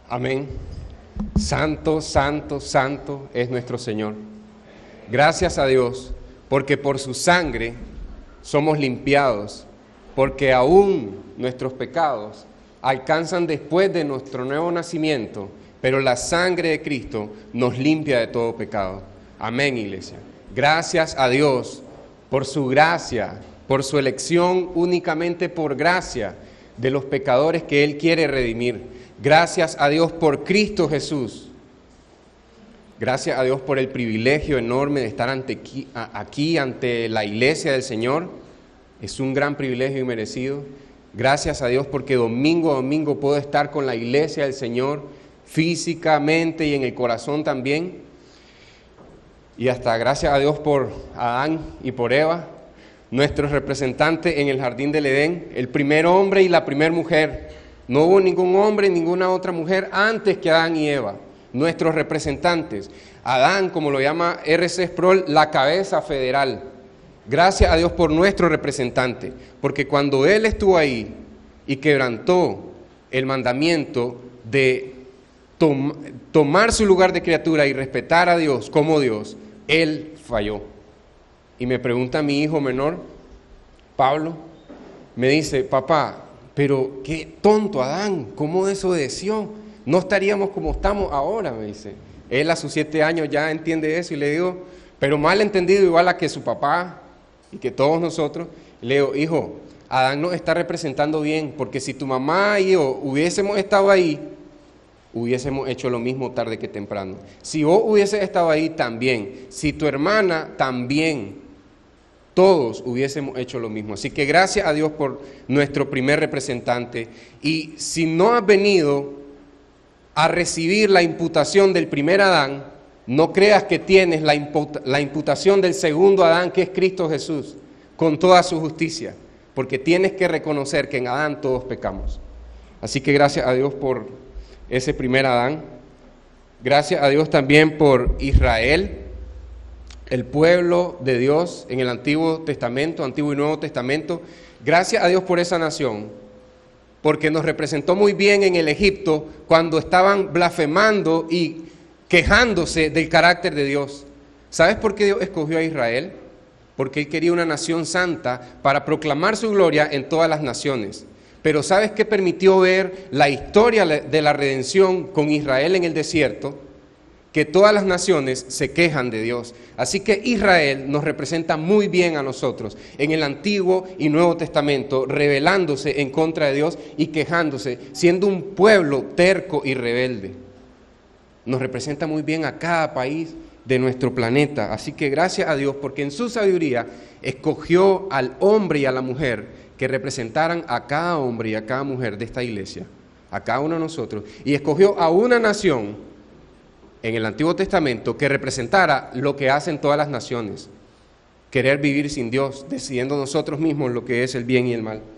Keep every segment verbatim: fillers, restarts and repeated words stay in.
Amén. Santo, santo, santo es nuestro Señor. Gracias a Dios, porque por su sangre somos limpiados, porque aún nuestros pecados alcanzan después de nuestro nuevo nacimiento, pero la sangre de Cristo nos limpia de todo pecado. Amén, iglesia. Gracias a Dios por su gracia, por su elección únicamente por gracia de los pecadores que Él quiere redimir. Gracias a Dios por Cristo Jesús. Gracias a Dios por el privilegio enorme de estar ante aquí, aquí ante la iglesia del Señor. Es un gran privilegio y merecido. Gracias a Dios porque domingo a domingo puedo estar con la iglesia del Señor físicamente y en el corazón también. Y hasta gracias a Dios por Adán y por Eva, nuestros representantes en el jardín del Edén, el primer hombre y la primera mujer. No hubo ningún hombre, ninguna otra mujer antes que Adán y Eva. Nuestros representantes. Adán, como lo llama R C Sproul, la cabeza federal. Gracias a Dios por nuestro representante, porque cuando Él estuvo ahí y quebrantó el mandamiento de tom- tomar su lugar de criatura y respetar a Dios como Dios, Él falló. Y me pregunta mi hijo menor, Pablo, me dice, papá, pero qué tonto Adán, ¿cómo desobedeció? No estaríamos como estamos ahora, me dice. Él a sus siete años ya entiende eso y le digo, pero mal entendido igual a que su papá y que todos nosotros. Le digo, hijo, Adán nos está representando bien, porque si tu mamá y yo hubiésemos estado ahí, hubiésemos hecho lo mismo tarde que temprano. Si vos hubieses estado ahí, también. Si tu hermana, también. Todos hubiésemos hecho lo mismo. Así que gracias a Dios por nuestro primer representante. Y si no has venido a recibir la imputación del primer Adán, no creas que tienes la, imputa, la imputación del segundo Adán, que es Cristo Jesús, con toda su justicia, porque tienes que reconocer que en Adán todos pecamos. Así que gracias a Dios por ese primer Adán. Gracias a Dios también por Israel, el pueblo de Dios en el Antiguo Testamento, Antiguo y Nuevo Testamento. Gracias a Dios por esa nación, porque nos representó muy bien en el Egipto cuando estaban blasfemando y quejándose del carácter de Dios. ¿Sabes por qué Dios escogió a Israel? Porque Él quería una nación santa para proclamar su gloria en todas las naciones. Pero ¿sabes qué permitió ver la historia de la redención con Israel en el desierto? Que todas las naciones se quejan de Dios. Así que Israel nos representa muy bien a nosotros en el Antiguo y Nuevo Testamento, rebelándose en contra de Dios y quejándose, siendo un pueblo terco y rebelde. Nos representa muy bien a cada país de nuestro planeta. Así que gracias a Dios, porque en su sabiduría escogió al hombre y a la mujer que representaran a cada hombre y a cada mujer de esta iglesia, a cada uno de nosotros, y escogió a una nación en el Antiguo Testamento que representara lo que hacen todas las naciones, querer vivir sin Dios, decidiendo nosotros mismos lo que es el bien y el mal.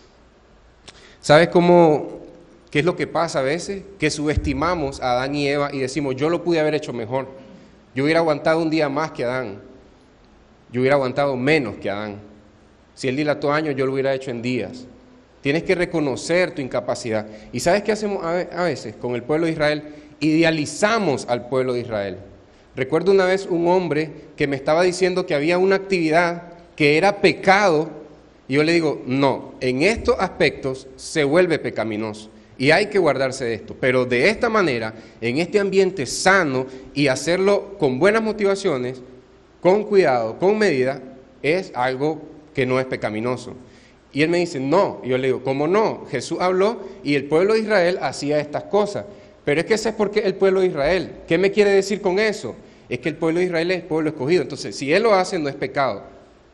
¿Sabes cómo, qué es lo que pasa a veces? Que subestimamos a Adán y Eva y decimos, yo lo pude haber hecho mejor, yo hubiera aguantado un día más que Adán, yo hubiera aguantado menos que Adán, si él dilató años yo lo hubiera hecho en días. Tienes que reconocer tu incapacidad. ¿Y sabes qué hacemos a veces con el pueblo de Israel? Idealizamos al pueblo de Israel. Recuerdo una vez un hombre que me estaba diciendo que había una actividad que era pecado, y yo le digo, no, en estos aspectos se vuelve pecaminoso, y hay que guardarse de esto, pero de esta manera, en este ambiente sano, y hacerlo con buenas motivaciones, con cuidado, con medida, es algo que no es pecaminoso. Y él me dice, no, y yo le digo, ¿cómo no? Jesús habló, y el pueblo de Israel hacía estas cosas. Pero es que ese es porque el pueblo de Israel. ¿Qué me quiere decir con eso? Es que el pueblo de Israel es el pueblo escogido. Entonces, si Él lo hace, no es pecado.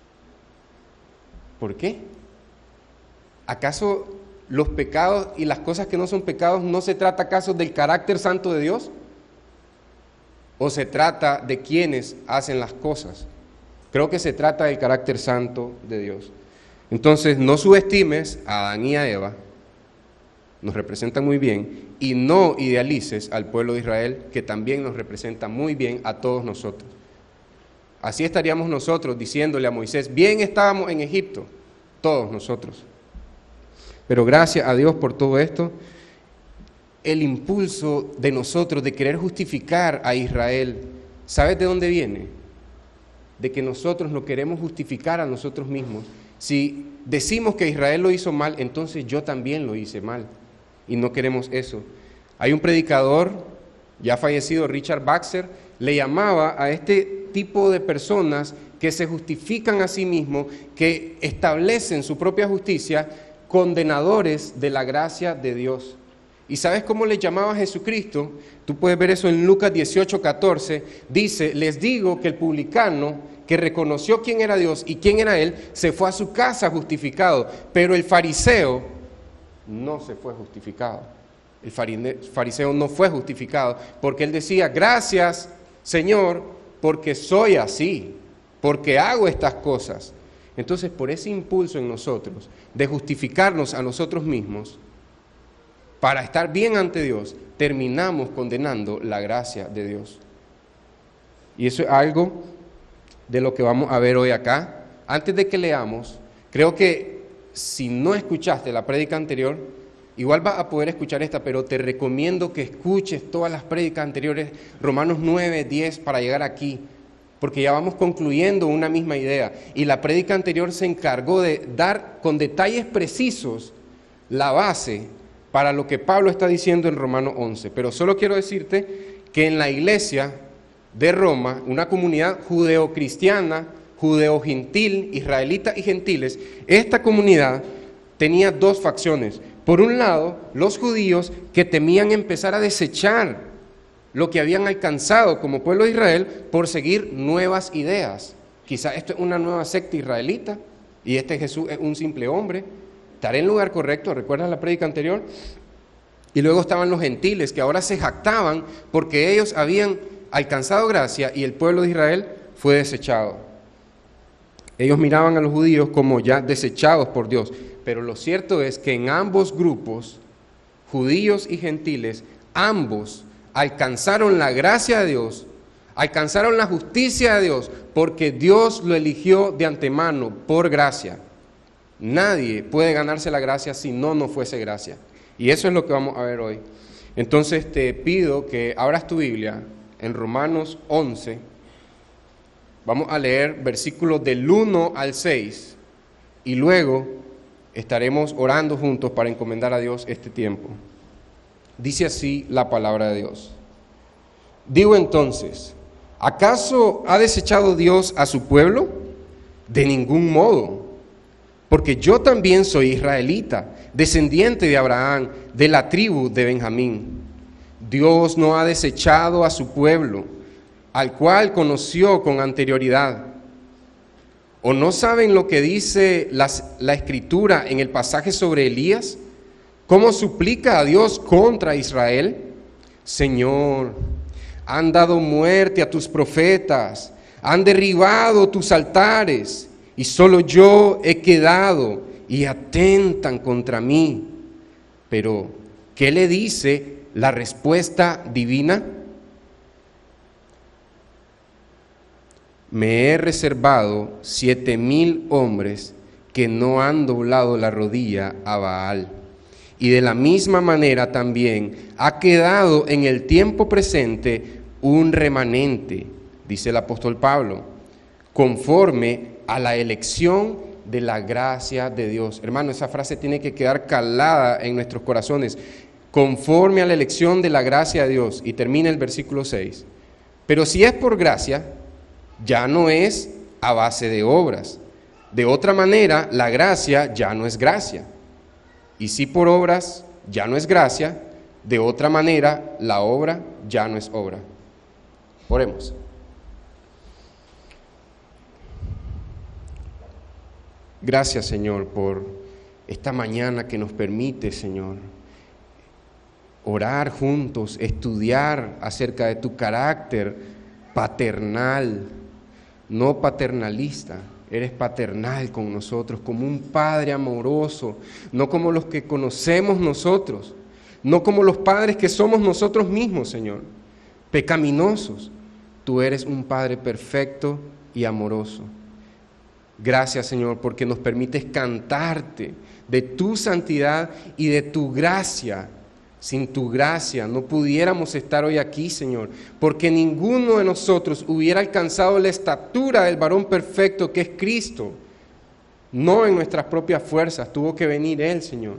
¿Por qué? ¿Acaso los pecados y las cosas que no son pecados no se trata acaso del carácter santo de Dios? ¿O se trata de quienes hacen las cosas? Creo que se trata del carácter santo de Dios. Entonces, no subestimes a Adán y a Eva, nos representa muy bien, y no idealices al pueblo de Israel, que también nos representa muy bien a todos nosotros. Así estaríamos nosotros diciéndole a Moisés, bien estábamos en Egipto, todos nosotros. Pero gracias a Dios por todo esto. el impulso de nosotros de querer justificar a Israel, ¿sabes de dónde viene? De que nosotros no queremos justificar a nosotros mismos. Si decimos que Israel lo hizo mal, entonces yo también lo hice mal. Y no queremos eso. Hay un predicador, ya fallecido, Richard Baxter, le llamaba a este tipo de personas que se justifican a sí mismos, que establecen su propia justicia, condenadores de la gracia de Dios. ¿Y sabes cómo le llamaba a Jesucristo? Tú puedes ver eso en Lucas dieciocho, catorce. Dice, les digo que el publicano que reconoció quién era Dios y quién era Él, se fue a su casa justificado, pero el fariseo no se fue justificado. El fariseo no fue justificado porque él decía, gracias Señor, porque soy así, porque hago estas cosas. Entonces, por ese impulso en nosotros de justificarnos a nosotros mismos, para estar bien ante Dios, terminamos condenando la gracia de Dios. Y eso es algo de lo que vamos a ver hoy acá. Antes de que leamos, creo que si no escuchaste la prédica anterior, igual vas a poder escuchar esta, pero te recomiendo que escuches todas las prédicas anteriores, Romanos nueve, diez, para llegar aquí, porque ya vamos concluyendo una misma idea. Y la prédica anterior se encargó de dar con detalles precisos la base para lo que Pablo está diciendo en Romanos once. Pero solo quiero decirte que en la iglesia de Roma, una comunidad judeo-cristiana, judeo-gentil, israelitas y gentiles, esta comunidad tenía dos facciones. Por un lado, los judíos que temían empezar a desechar lo que habían alcanzado como pueblo de Israel por seguir nuevas ideas. Quizás esto es una nueva secta israelita y este Jesús es un simple hombre. Estaré en el lugar correcto, ¿recuerdas la prédica anterior? Y luego estaban los gentiles que ahora se jactaban porque ellos habían alcanzado gracia y el pueblo de Israel fue desechado. Ellos miraban a los judíos como ya desechados por Dios, pero lo cierto es que en ambos grupos, judíos y gentiles, ambos alcanzaron la gracia de Dios, alcanzaron la justicia de Dios, porque Dios lo eligió de antemano por gracia. Nadie puede ganarse la gracia si no, no fuese gracia. Y eso es lo que vamos a ver hoy. Entonces te pido que abras tu Biblia en Romanos once. Vamos a leer versículos del uno al seis y luego estaremos orando juntos para encomendar a Dios este tiempo. Dice así la palabra de Dios. Digo entonces, ¿acaso ha desechado Dios a su pueblo? De ningún modo, porque yo también soy israelita, descendiente de Abraham, de la tribu de Benjamín. Dios no ha desechado a su pueblo, al cual conoció con anterioridad. ¿O no saben lo que dice las, la Escritura en el pasaje sobre Elías? ¿Cómo suplica a Dios contra Israel? Señor, han dado muerte a tus profetas, han derribado tus altares, y solo yo he quedado, y atentan contra mí. Pero, ¿qué le dice la respuesta divina? Me he reservado siete mil hombres que no han doblado la rodilla a Baal. Y de la misma manera también ha quedado en el tiempo presente un remanente, dice el apóstol Pablo, conforme a la elección de la gracia de Dios. Hermano, esa frase tiene que quedar calada en nuestros corazones. Conforme a la elección de la gracia de Dios. Y termina el versículo seis. Pero si es por gracia, ya no es a base de obras. De otra manera, la gracia ya no es gracia. Y si por obras ya no es gracia, de otra manera, la obra ya no es obra. Oremos. Gracias, Señor, por esta mañana que nos permite, Señor, orar juntos, estudiar acerca de tu carácter paternal, no paternalista. Eres paternal con nosotros, como un Padre amoroso, no como los que conocemos nosotros, no como los padres que somos nosotros mismos, Señor, pecaminosos. Tú eres un Padre perfecto y amoroso. Gracias, Señor, porque nos permites cantarte de tu santidad y de tu gracia Sin tu gracia no pudiéramos estar hoy aquí, Señor, porque ninguno de nosotros hubiera alcanzado la estatura del varón perfecto que es Cristo. No en nuestras propias fuerzas, tuvo que venir Él, Señor.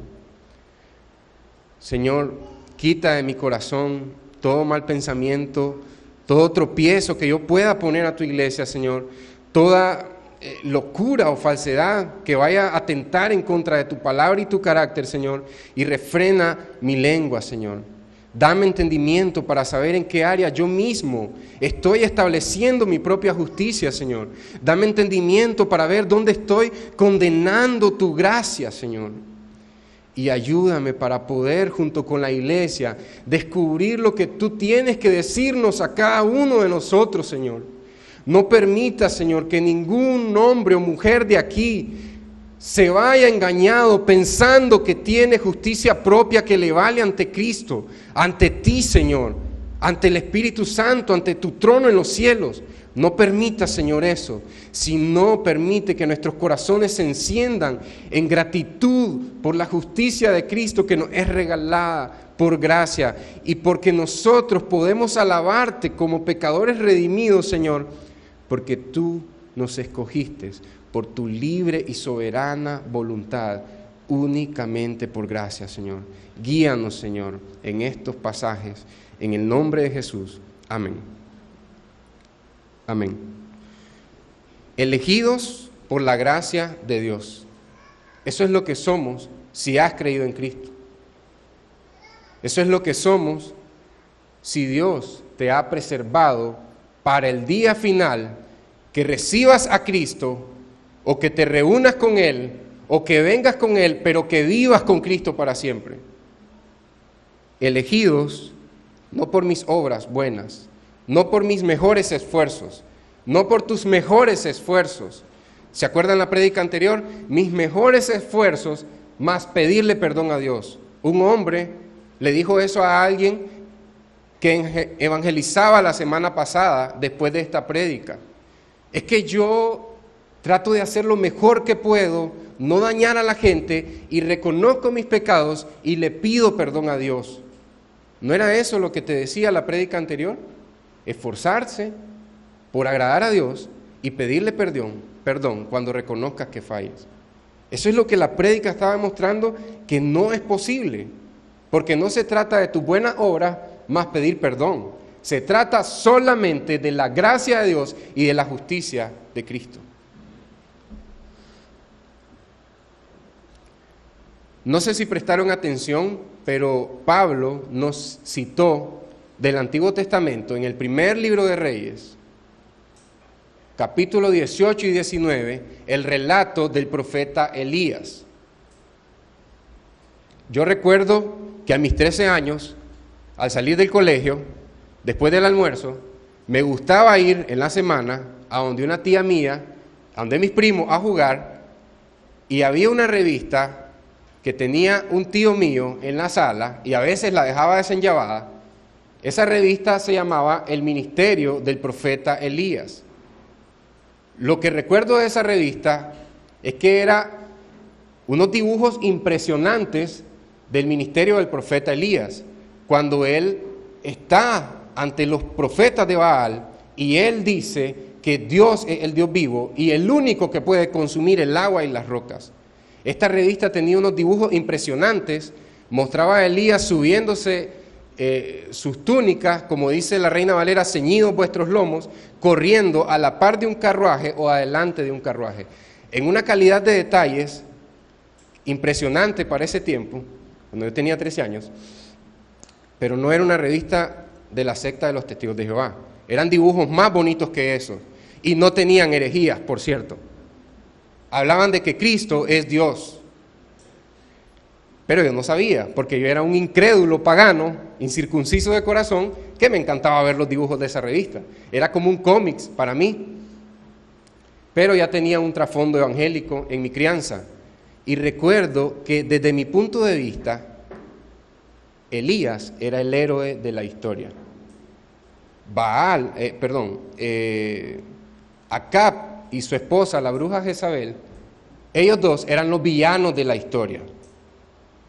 Señor, quita de mi corazón todo mal pensamiento, todo tropiezo que yo pueda poner a tu iglesia, Señor, toda eh, locura o falsedad que vaya a atentar en contra de tu palabra y tu carácter, Señor, y refrena mi lengua, Señor. Dame entendimiento para saber en qué área yo mismo estoy estableciendo mi propia justicia, Señor. Dame entendimiento para ver dónde estoy condenando tu gracia, Señor. Y ayúdame para poder, junto con la iglesia, descubrir lo que tú tienes que decirnos a cada uno de nosotros, Señor. No permita, Señor, que ningún hombre o mujer de aquí se vaya engañado pensando que tiene justicia propia que le vale ante Cristo, ante ti, Señor, ante el Espíritu Santo, ante tu trono en los cielos. No permita, Señor, eso, sino permite que nuestros corazones se enciendan en gratitud por la justicia de Cristo que nos es regalada por gracia y porque nosotros podemos alabarte como pecadores redimidos, Señor, porque tú nos escogiste por tu libre y soberana voluntad, únicamente por gracia, Señor. Guíanos, Señor, en estos pasajes, en el nombre de Jesús. Amén. Amén. Elegidos por la gracia de Dios. Eso es lo que somos si has creído en Cristo. Eso es lo que somos si Dios te ha preservado para el día final, que recibas a Cristo o que te reúnas con Él o que vengas con Él, pero que vivas con Cristo para siempre. Elegidos no por mis obras buenas, no por mis mejores esfuerzos, no por tus mejores esfuerzos. ¿Se acuerdan la prédica anterior? Mis mejores esfuerzos más pedirle perdón a Dios. Un hombre le dijo eso a alguien que evangelizaba la semana pasada después de esta prédica. Es que yo trato de hacer lo mejor que puedo, no dañar a la gente y reconozco mis pecados y le pido perdón a Dios. ¿No era eso lo que te decía la prédica anterior? Esforzarse por agradar a Dios y pedirle perdón, perdón cuando reconozcas que fallas. Eso es lo que la prédica estaba demostrando que no es posible, porque no se trata de tus buenas obras más pedir perdón. Se trata solamente de la gracia de Dios y de la justicia de Cristo. No sé si prestaron atención, pero Pablo nos citó del Antiguo Testamento en el primer libro de Reyes, capítulo dieciocho y diecinueve, el relato del profeta Elías. Yo recuerdo que a mis trece años, al salir del colegio, después del almuerzo, me gustaba ir en la semana a donde una tía mía, a donde mis primos, a jugar, y había una revista que tenía un tío mío en la sala, y a veces la dejaba desenllevada. Esa revista se llamaba El Ministerio del Profeta Elías. Lo que recuerdo de esa revista es que era unos dibujos impresionantes del ministerio del profeta Elías, cuando él está ante los profetas de Baal y él dice que Dios es el Dios vivo y el único que puede consumir el agua y las rocas. Esta revista tenía unos dibujos impresionantes, mostraba a Elías subiéndose eh, sus túnicas, como dice la Reina Valera, ceñidos vuestros lomos, corriendo a la par de un carruaje o adelante de un carruaje, en una calidad de detalles impresionante para ese tiempo, cuando yo tenía trece años, pero no era una revista de la secta de los Testigos de Jehová, eran dibujos más bonitos que eso, y no tenían herejías, por cierto. Hablaban de que Cristo es Dios, pero yo no sabía, porque yo era un incrédulo pagano, incircunciso de corazón, que me encantaba ver los dibujos de esa revista. Era como un cómics para mí, pero ya tenía un trasfondo evangélico en mi crianza. Y recuerdo que desde mi punto de vista, Elías era el héroe de la historia. Baal, eh, perdón, eh, Acab y su esposa, la bruja Jezabel, ellos dos eran los villanos de la historia.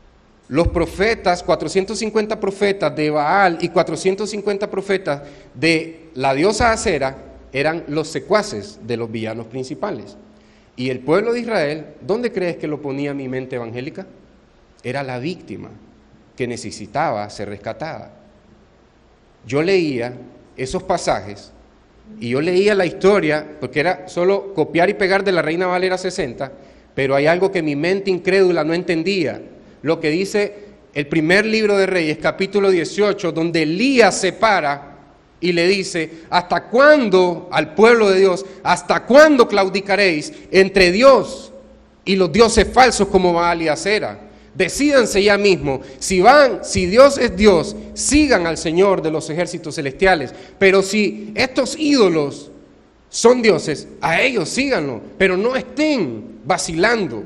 los profetas, cuatrocientos cincuenta profetas de Baal y cuatrocientos cincuenta profetas de la diosa Acera eran los secuaces de los villanos principales. Y el pueblo de Israel, ¿dónde crees que lo ponía mi mente evangélica? Era la víctima que necesitaba ser rescatada. Yo leía esos pasajes y yo leía la historia, porque era solo copiar y pegar de la Reina Valera sesenta, pero hay algo que mi mente incrédula no entendía. Lo que dice el primer libro de Reyes, capítulo dieciocho, donde Elías se para y le dice: ¿hasta cuándo, al pueblo de Dios, hasta cuándo claudicaréis entre Dios y los dioses falsos como Baal y Acera? Decídanse ya mismo, si van, si Dios es Dios, sigan al Señor de los ejércitos celestiales, pero si estos ídolos son dioses, a ellos síganlo, pero no estén vacilando.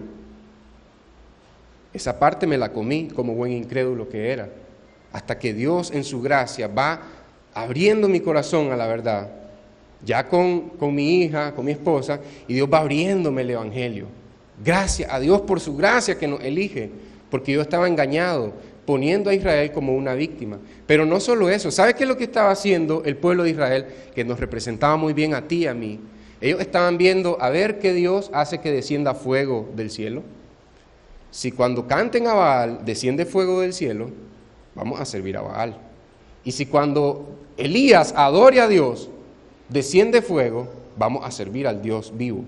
Esa parte me la comí como buen incrédulo que era, hasta que Dios en su gracia va abriendo mi corazón a la verdad, ya con, con mi hija, con mi esposa, y Dios va abriéndome el evangelio. Gracias a Dios por su gracia que nos elige, porque yo estaba engañado, poniendo a Israel como una víctima. Pero no solo eso, ¿sabe qué es lo que estaba haciendo el pueblo de Israel? Que nos representaba muy bien a ti y a mí. Ellos estaban viendo a ver qué Dios hace que descienda fuego del cielo. Si cuando canten a Baal desciende fuego del cielo, vamos a servir a Baal. Y si cuando Elías adore a Dios, desciende fuego, vamos a servir al Dios vivo.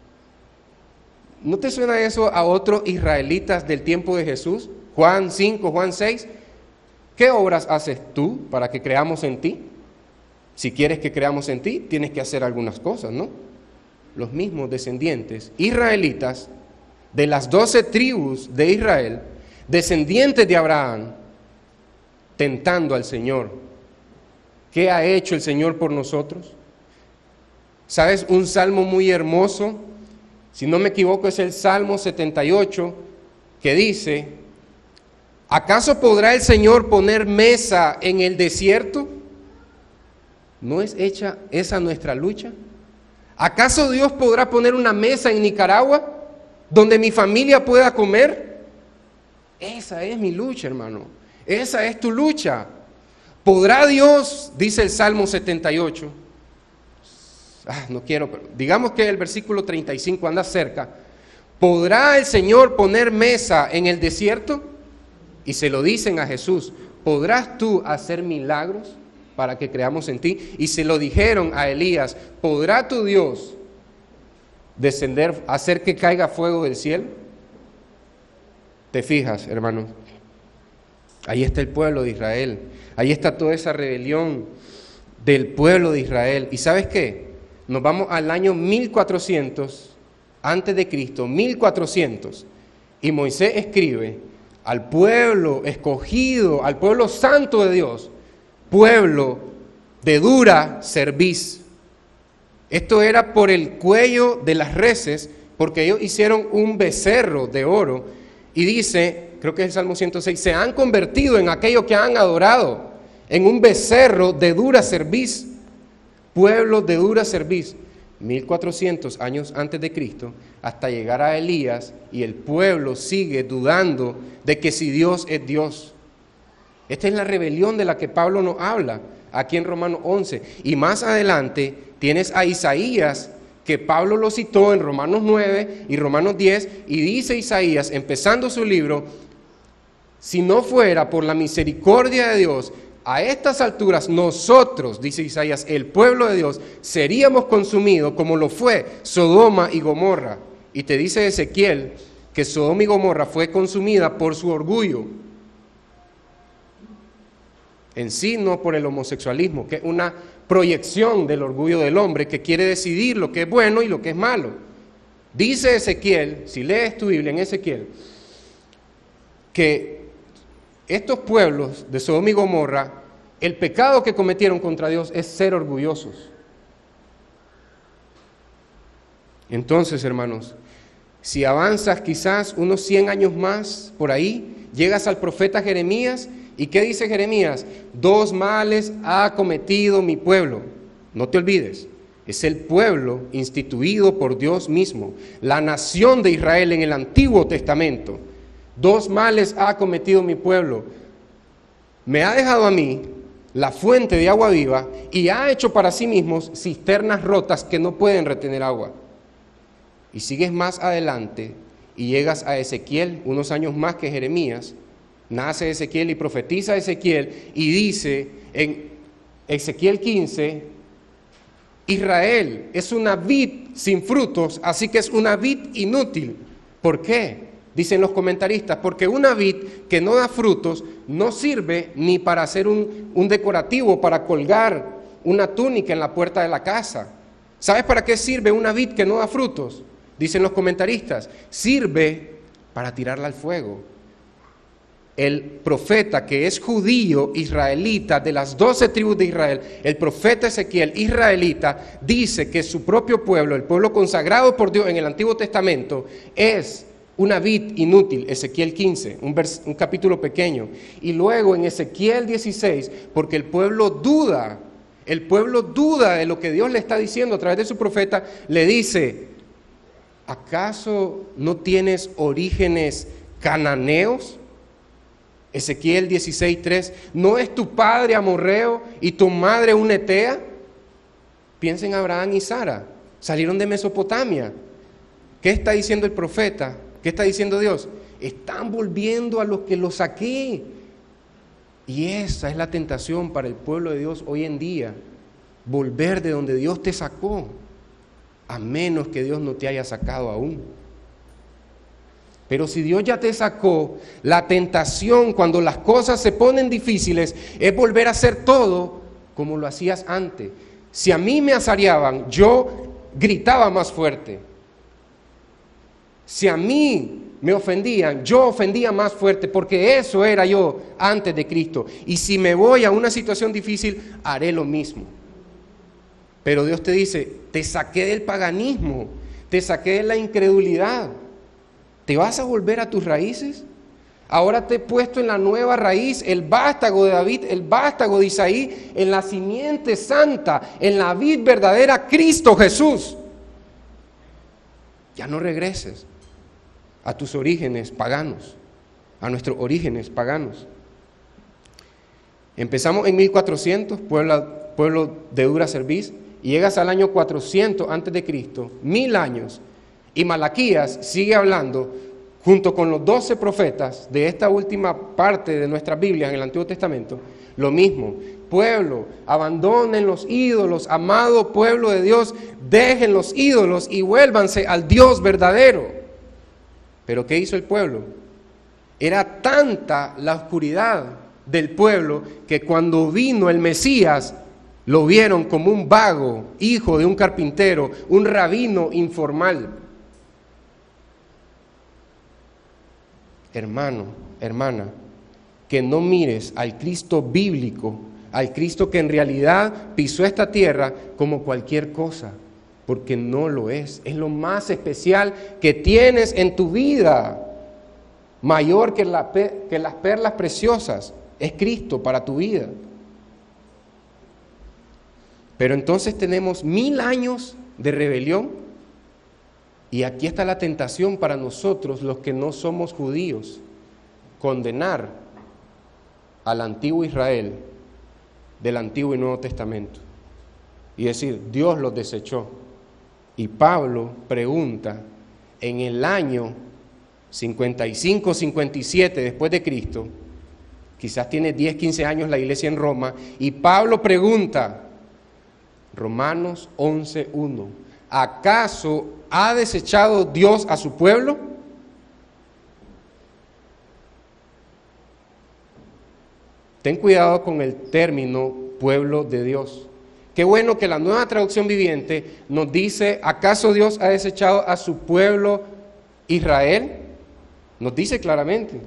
¿No te suena eso a otros israelitas del tiempo de Jesús? Juan cinco, Juan seis. ¿Qué obras haces tú para que creamos en ti? Si quieres que creamos en ti, tienes que hacer algunas cosas, ¿no? Los mismos descendientes israelitas de las doce tribus de Israel, descendientes de Abraham, tentando al Señor. ¿Qué ha hecho el Señor por nosotros? ¿Sabes? Un salmo muy hermoso, si no me equivoco es el Salmo setenta y ocho, que dice: ¿acaso podrá el Señor poner mesa en el desierto? ¿No es hecha esa nuestra lucha? ¿Acaso Dios podrá poner una mesa en Nicaragua donde mi familia pueda comer? Esa es mi lucha, hermano. Esa es tu lucha. ¿Podrá Dios, dice el Salmo setenta y ocho, ah, no quiero, pero digamos que el versículo treinta y cinco anda cerca, ¿podrá el Señor poner mesa en el desierto? Y se lo dicen a Jesús: ¿podrás tú hacer milagros para que creamos en ti? Y se lo dijeron a Elías: ¿podrá tu Dios descender, hacer que caiga fuego del cielo? ¿Te fijas, hermano? Ahí está el pueblo de Israel, ahí está toda esa rebelión del pueblo de Israel. ¿Y sabes qué? Nos vamos al año mil cuatrocientos antes de Cristo, mil cuatrocientos, y Moisés escribe al pueblo escogido, al pueblo santo de Dios: pueblo de dura cerviz. Esto era por el cuello de las reses, porque ellos hicieron un becerro de oro, y dice, creo que es el Salmo ciento seis, se han convertido en aquello que han adorado, en un becerro de dura cerviz. Pueblo de dura cerviz, mil cuatrocientos años antes de Cristo, hasta llegar a Elías, y el pueblo sigue dudando de que si Dios es Dios. Esta es la rebelión de la que Pablo nos habla aquí en Romanos once, y más adelante tienes a Isaías, que Pablo lo citó en Romanos nueve y Romanos diez, y dice Isaías, empezando su libro: si no fuera por la misericordia de Dios, a estas alturas nosotros, dice Isaías, el pueblo de Dios, seríamos consumidos como lo fue Sodoma y Gomorra. Y te dice Ezequiel que Sodoma y Gomorra fue consumida por su orgullo, en sí, no por el homosexualismo, que es una proyección del orgullo del hombre que quiere decidir lo que es bueno y lo que es malo. Dice Ezequiel, si lees tu Biblia en Ezequiel, que estos pueblos de Sodoma y Gomorra, el pecado que cometieron contra Dios es ser orgullosos. Entonces, hermanos, si avanzas quizás unos cien años más por ahí, llegas al profeta Jeremías. ¿Y qué dice Jeremías? Dos males ha cometido mi pueblo. No te olvides, es el pueblo instituido por Dios mismo, la nación de Israel en el Antiguo Testamento. Dos males ha cometido mi pueblo. Me ha dejado a mí la fuente de agua viva y ha hecho para sí mismos cisternas rotas que no pueden retener agua. Y sigues más adelante y llegas a Ezequiel, unos años más que Jeremías. Nace Ezequiel y profetiza Ezequiel y dice en Ezequiel quince, Israel es una vid sin frutos, así que es una vid inútil. ¿Por qué? Dicen los comentaristas, porque una vid que no da frutos no sirve ni para hacer un, un decorativo, para colgar una túnica en la puerta de la casa. ¿Sabes para qué sirve una vid que no da frutos? Dicen los comentaristas, sirve para tirarla al fuego. El profeta que es judío, israelita, de las doce tribus de Israel, el profeta Ezequiel, israelita, dice que su propio pueblo, el pueblo consagrado por Dios en el Antiguo Testamento, es una vid inútil. Ezequiel quince, un, vers, un capítulo pequeño. Y luego en Ezequiel dieciséis, porque el pueblo duda, el pueblo duda de lo que Dios le está diciendo a través de su profeta, le dice, ¿acaso no tienes orígenes cananeos? Ezequiel dieciséis, tres, ¿no es tu padre amorreo y tu madre una hetea? Piensa en Abraham y Sara, salieron de Mesopotamia. ¿Qué está diciendo el profeta? ¿Qué está diciendo Dios? Están volviendo a lo que los saqué. Y esa es la tentación para el pueblo de Dios hoy en día, volver de donde Dios te sacó, a menos que Dios no te haya sacado aún. Pero si Dios ya te sacó, la tentación cuando las cosas se ponen difíciles es volver a hacer todo como lo hacías antes. Si a mí me azareaban, yo gritaba más fuerte. Si a mí me ofendían, yo ofendía más fuerte, porque eso era yo antes de Cristo. Y si me voy a una situación difícil, haré lo mismo. Pero Dios te dice, te saqué del paganismo, te saqué de la incredulidad. ¿Te vas a volver a tus raíces? Ahora te he puesto en la nueva raíz, el vástago de David, el vástago de Isaí, en la simiente santa, en la vid verdadera, Cristo Jesús. Ya no regreses a tus orígenes paganos, a nuestros orígenes paganos. Empezamos en mil cuatrocientos, pueblo, pueblo de dura cerviz, y llegas al año cuatrocientos antes de Cristo, mil años. Y Malaquías sigue hablando, junto con los doce profetas de esta última parte de nuestras Biblias en el Antiguo Testamento, lo mismo. Pueblo, abandonen los ídolos, amado pueblo de Dios, dejen los ídolos y vuélvanse al Dios verdadero. Pero ¿qué hizo el pueblo? Era tanta la oscuridad del pueblo que cuando vino el Mesías, lo vieron como un vago, hijo de un carpintero, un rabino informal. Hermano, hermana, que no mires al Cristo bíblico, al Cristo que en realidad pisó esta tierra como cualquier cosa, porque no lo es. Es lo más especial que tienes en tu vida, mayor que, la, que las perlas preciosas. Es Cristo para tu vida. Pero entonces tenemos mil años de rebelión. Y aquí está la tentación para nosotros, los que no somos judíos, condenar al antiguo Israel del Antiguo y Nuevo Testamento y decir, Dios los desechó. Y Pablo pregunta, en el año cincuenta y cinco, cincuenta y siete después de Cristo, quizás tiene diez, quince años la iglesia en Roma, y Pablo pregunta, Romanos once, uno, ¿acaso ha desechado Dios a su pueblo? Ten cuidado con el término pueblo de Dios. Qué bueno que la Nueva Traducción Viviente nos dice, ¿acaso Dios ha desechado a su pueblo Israel? Nos dice claramente.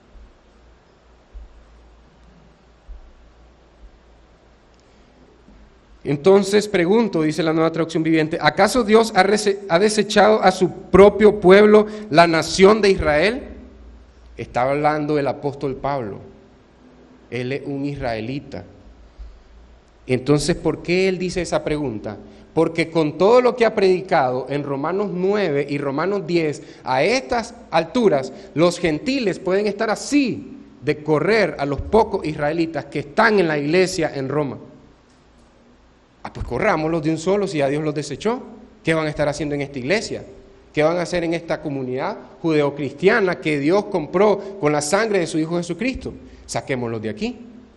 Entonces pregunto, dice la Nueva Traducción Viviente, ¿acaso Dios ha desechado a su propio pueblo, la nación de Israel? Estaba hablando el apóstol Pablo. Él es un israelita. Entonces, ¿por qué él dice esa pregunta? Porque con todo lo que ha predicado en Romanos nueve y Romanos diez, a estas alturas, los gentiles pueden estar así de correr a los pocos israelitas que están en la iglesia en Roma. Ah, pues corrámoslos de un solo si ya Dios los desechó. ¿Qué van a estar haciendo en esta iglesia? ¿Qué van a hacer en esta comunidad judeocristiana que Dios compró con la sangre de su Hijo Jesucristo? Saquémoslos de aquí.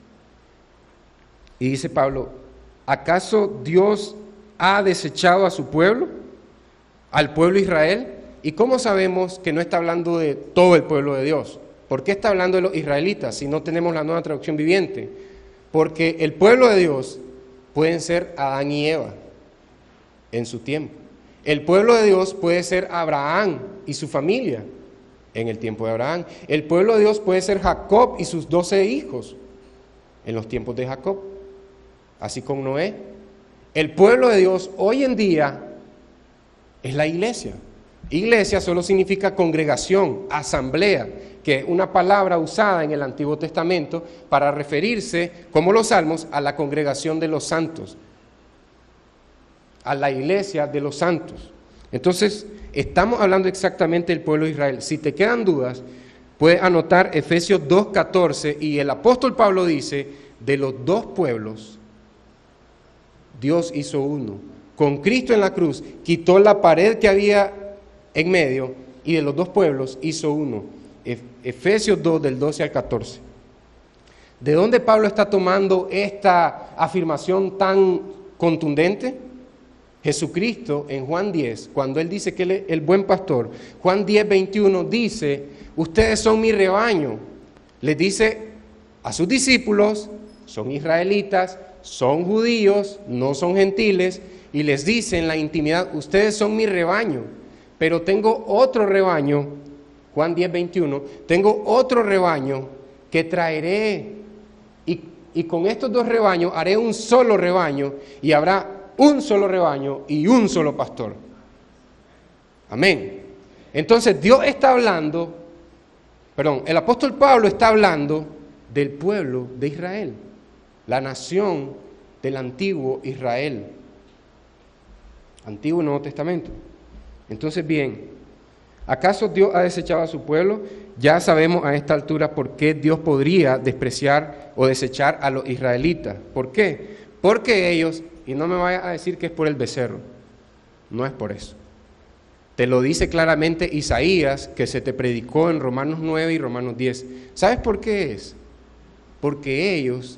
Y dice Pablo, ¿acaso Dios ha desechado a su pueblo, al pueblo de Israel? ¿Y cómo sabemos que no está hablando de todo el pueblo de Dios? ¿Por qué está hablando de los israelitas si no tenemos la Nueva Traducción Viviente? Porque el pueblo de Dios pueden ser Adán y Eva en su tiempo. El pueblo de Dios puede ser Abraham y su familia en el tiempo de Abraham. El pueblo de Dios puede ser Jacob y sus doce hijos en los tiempos de Jacob, así como Noé. El pueblo de Dios hoy en día es la iglesia. Iglesia solo significa congregación, asamblea, que es una palabra usada en el Antiguo Testamento para referirse, como los salmos, a la congregación de los santos, a la iglesia de los santos. Entonces, estamos hablando exactamente del pueblo de Israel. Si te quedan dudas, puedes anotar Efesios dos catorce, y el apóstol Pablo dice, de los dos pueblos, Dios hizo uno. Con Cristo en la cruz, quitó la pared que había en medio, y de los dos pueblos hizo uno. Efesios dos, del doce al catorce. ¿De dónde Pablo está tomando esta afirmación tan contundente? Jesucristo en Juan diez, cuando él dice que él es el buen pastor, Juan diez, veintiuno dice, ustedes son mi rebaño. Les dice a sus discípulos, son israelitas, son judíos, no son gentiles, y les dice en la intimidad, ustedes son mi rebaño, pero tengo otro rebaño, Juan diez, veintiuno, tengo otro rebaño que traeré, y, y con estos dos rebaños haré un solo rebaño, y habrá un solo rebaño y un solo pastor. Amén. Entonces Dios está hablando, perdón, el apóstol Pablo está hablando del pueblo de Israel, la nación del antiguo Israel, Antiguo y Nuevo Testamento. Entonces, bien, ¿acaso Dios ha desechado a su pueblo? Ya sabemos a esta altura por qué Dios podría despreciar o desechar a los israelitas. ¿Por qué? Porque ellos, y no me vayas a decir que es por el becerro, no es por eso. Te lo dice claramente Isaías, que se te predicó en Romanos nueve y Romanos diez. ¿Sabes por qué es? Porque ellos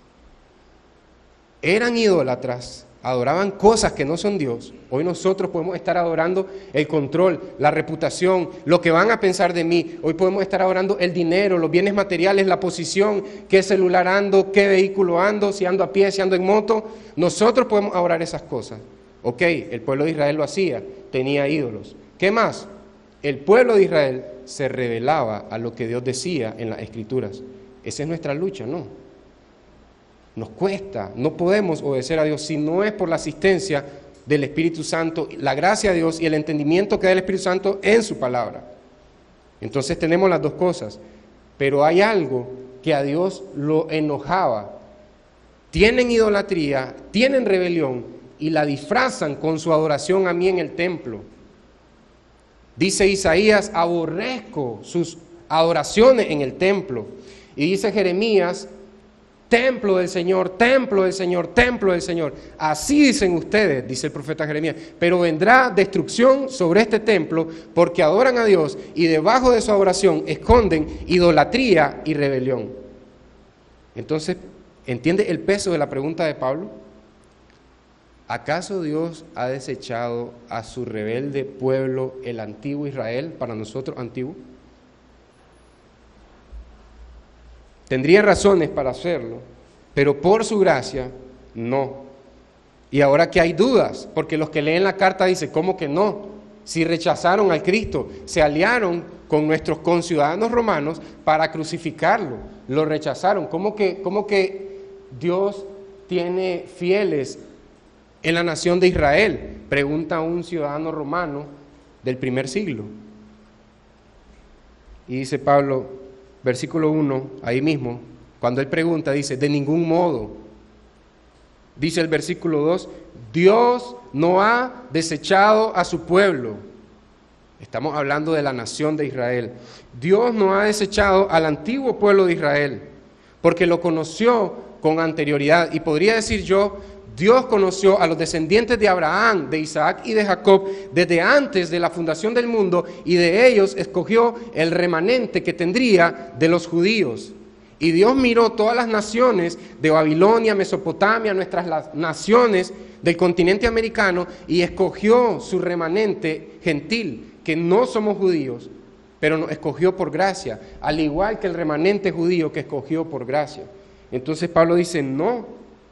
eran idólatras, adoraban cosas que no son Dios. Hoy nosotros podemos estar adorando el control, la reputación, lo que van a pensar de mí. Hoy podemos estar adorando el dinero, los bienes materiales, la posición, qué celular ando, qué vehículo ando, si ando a pie, si ando en moto. Nosotros podemos adorar esas cosas. Ok, el pueblo de Israel lo hacía, tenía ídolos. ¿Qué más? El pueblo de Israel se rebelaba a lo que Dios decía en las Escrituras. Esa es nuestra lucha, ¿no? Nos cuesta, no podemos obedecer a Dios si no es por la asistencia del Espíritu Santo, la gracia de Dios y el entendimiento que da el Espíritu Santo en su palabra. Entonces tenemos las dos cosas, pero hay algo que a Dios lo enojaba. Tienen idolatría, tienen rebelión y la disfrazan con su adoración a mí en el templo. Dice Isaías, aborrezco sus adoraciones en el templo. Y dice Jeremías, templo del Señor, templo del Señor, templo del Señor. Así dicen ustedes, dice el profeta Jeremías, pero vendrá destrucción sobre este templo porque adoran a Dios y debajo de su adoración esconden idolatría y rebelión. Entonces, ¿entiende el peso de la pregunta de Pablo? ¿Acaso Dios ha desechado a su rebelde pueblo, el antiguo Israel, para nosotros antiguo? Tendría razones para hacerlo, pero por su gracia, no. Y ahora que hay dudas, porque los que leen la carta dicen, ¿cómo que no? Si rechazaron al Cristo, se aliaron con nuestros conciudadanos romanos para crucificarlo, lo rechazaron. ¿Cómo que, cómo que Dios tiene fieles en la nación de Israel? Pregunta un ciudadano romano del primer siglo. Y dice Pablo, versículo uno, ahí mismo, cuando él pregunta, dice, de ningún modo. Dice el versículo dos, Dios no ha desechado a su pueblo. Estamos hablando de la nación de Israel. Dios no ha desechado al antiguo pueblo de Israel, porque lo conoció con anterioridad. Y podría decir yo, Dios conoció a los descendientes de Abraham, de Isaac y de Jacob desde antes de la fundación del mundo, y de ellos escogió el remanente que tendría de los judíos. Y Dios miró todas las naciones de Babilonia, Mesopotamia, nuestras las naciones del continente americano, y escogió su remanente gentil, que no somos judíos, pero nos escogió por gracia, al igual que el remanente judío que escogió por gracia. Entonces Pablo dice, no.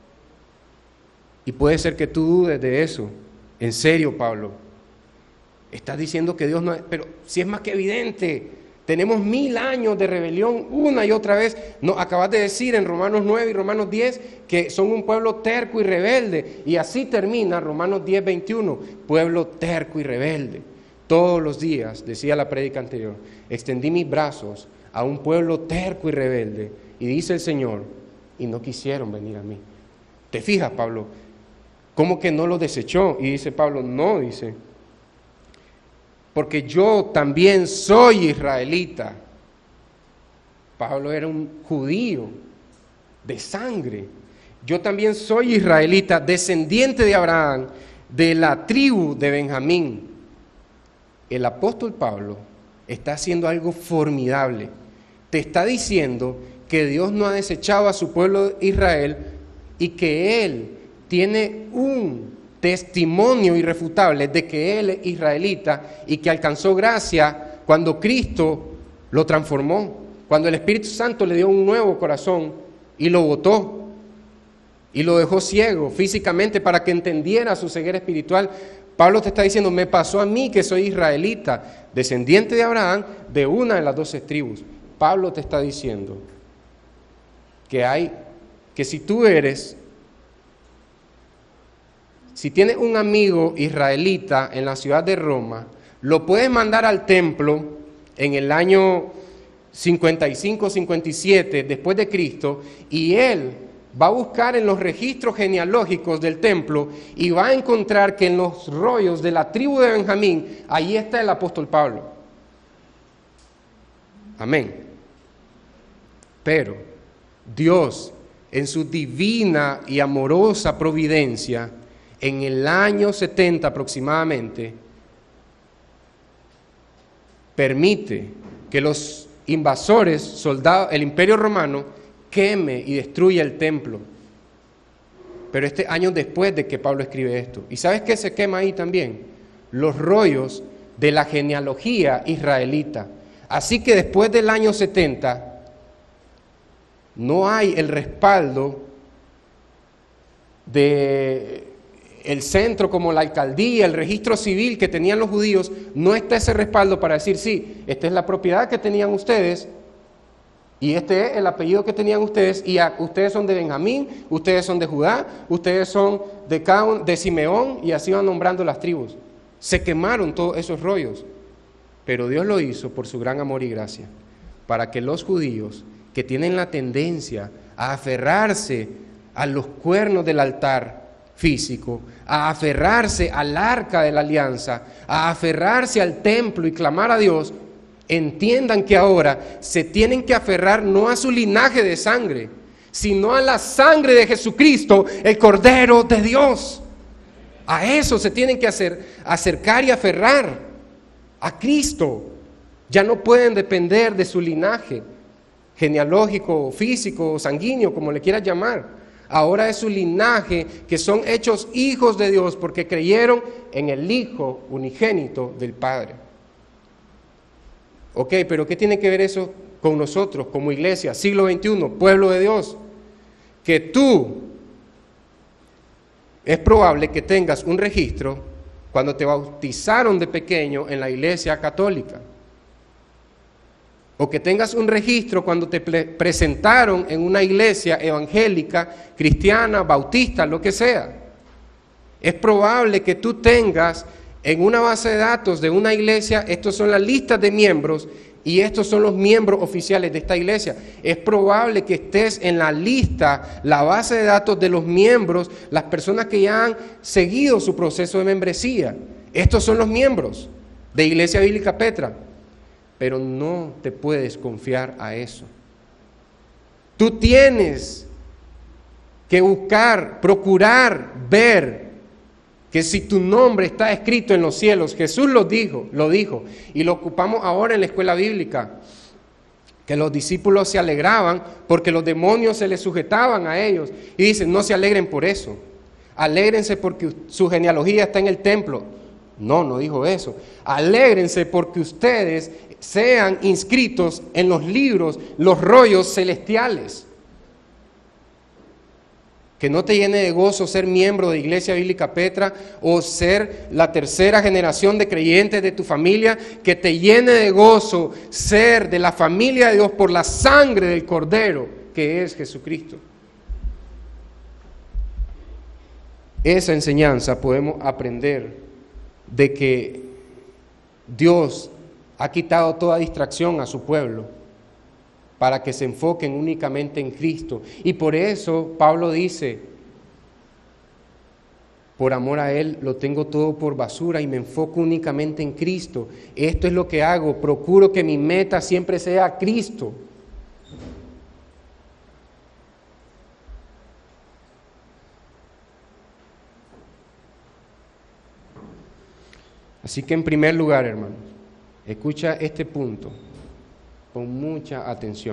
Y puede ser que tú dudes de eso. En serio, Pablo. Estás diciendo que Dios no es, pero si es más que evidente. Tenemos mil años de rebelión una y otra vez. No, acabas de decir en Romanos nueve y Romanos diez que son un pueblo terco y rebelde. Y así termina Romanos diez, veintiuno. Pueblo terco y rebelde. Todos los días, decía la prédica anterior, extendí mis brazos a un pueblo terco y rebelde. Y dice el Señor, y no quisieron venir a mí. ¿Te fijas, Pablo? ¿Cómo que no lo desechó? Y dice Pablo, no, dice, porque yo también soy israelita. Pablo era un judío de sangre. Yo también soy israelita, descendiente de Abraham, de la tribu de Benjamín. El apóstol Pablo está haciendo algo formidable. Te está diciendo que Dios no ha desechado a su pueblo Israel y que Él tiene un testimonio irrefutable de que Él es israelita y que alcanzó gracia cuando Cristo lo transformó, cuando el Espíritu Santo le dio un nuevo corazón y lo botó y lo dejó ciego físicamente para que entendiera su ceguera espiritual. Pablo te está diciendo, me pasó a mí que soy israelita, descendiente de Abraham, de una de las doce tribus. Pablo te está diciendo que hay, que si tú eres, si tienes un amigo israelita en la ciudad de Roma, lo puedes mandar al templo en el año cincuenta y cinco, cincuenta y siete después de Cristo, y él va a buscar en los registros genealógicos del templo y va a encontrar que en los rollos de la tribu de Benjamín, ahí está el apóstol Pablo. Amén. Pero Dios, en su divina y amorosa providencia, en el año setenta aproximadamente, permite que los invasores, soldados, el Imperio Romano, queme y destruya el templo. Pero este año después de que Pablo escribe esto. ¿Y sabes qué se quema ahí también? Los rollos de la genealogía israelita. Así que después del año setenta no hay el respaldo de el centro como la alcaldía, el registro civil que tenían los judíos. No está ese respaldo para decir, sí, esta es la propiedad que tenían ustedes, y este es el apellido que tenían ustedes, y a, ustedes son de Benjamín, ustedes son de Judá, ustedes son de, Caun, de Simeón, y así van nombrando las tribus. Se quemaron todos esos rollos, pero Dios lo hizo por su gran amor y gracia, para que los judíos que tienen la tendencia a aferrarse a los cuernos del altar físico, a aferrarse al arca de la alianza, a aferrarse al templo y clamar a Dios, entiendan que ahora se tienen que aferrar no a su linaje de sangre, sino a la sangre de Jesucristo, el Cordero de Dios. A eso se tienen que hacer, acercar y aferrar, a Cristo. Ya no pueden depender de su linaje genealógico, físico, sanguíneo, como le quieras llamar. Ahora es su linaje, que son hechos hijos de Dios porque creyeron en el Hijo unigénito del Padre. Ok, pero ¿qué tiene que ver eso con nosotros como iglesia, siglo veintiuno, pueblo de Dios? Que tú, es probable que tengas un registro cuando te bautizaron de pequeño en la iglesia católica, o que tengas un registro cuando te presentaron en una iglesia evangélica, cristiana, bautista, lo que sea. Es probable que tú tengas en una base de datos de una iglesia, estos son las listas de miembros y estos son los miembros oficiales de esta iglesia. Es probable que estés en la lista, la base de datos de los miembros, las personas que ya han seguido su proceso de membresía. Estos son los miembros de Iglesia Bíblica Petra. Pero no te puedes confiar a eso. Tú tienes que buscar, procurar ver que si tu nombre está escrito en los cielos, Jesús lo dijo, lo dijo, y lo ocupamos ahora en la escuela bíblica, que los discípulos se alegraban porque los demonios se les sujetaban a ellos, y dicen, no se alegren por eso, alégrense porque su genealogía está en el templo. No, no dijo eso. Alégrense porque ustedes sean inscritos en los libros, los rollos celestiales. Que no te llene de gozo ser miembro de Iglesia Bíblica Petra o ser la tercera generación de creyentes de tu familia. Que te llene de gozo ser de la familia de Dios por la sangre del Cordero que es Jesucristo. Esa enseñanza podemos aprender de que Dios ha quitado toda distracción a su pueblo para que se enfoquen únicamente en Cristo. Y por eso Pablo dice, por amor a Él lo tengo todo por basura y me enfoco únicamente en Cristo. Esto es lo que hago, procuro que mi meta siempre sea Cristo. Así que en primer lugar, hermanos, escucha este punto con mucha atención.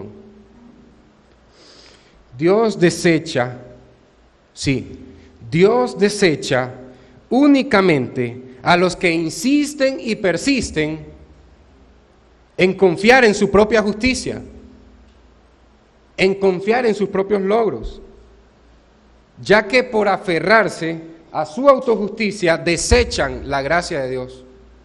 Dios desecha, sí, Dios desecha únicamente a los que insisten y persisten en confiar en su propia justicia, en confiar en sus propios logros, ya que por aferrarse a su autojusticia desechan la gracia de Dios.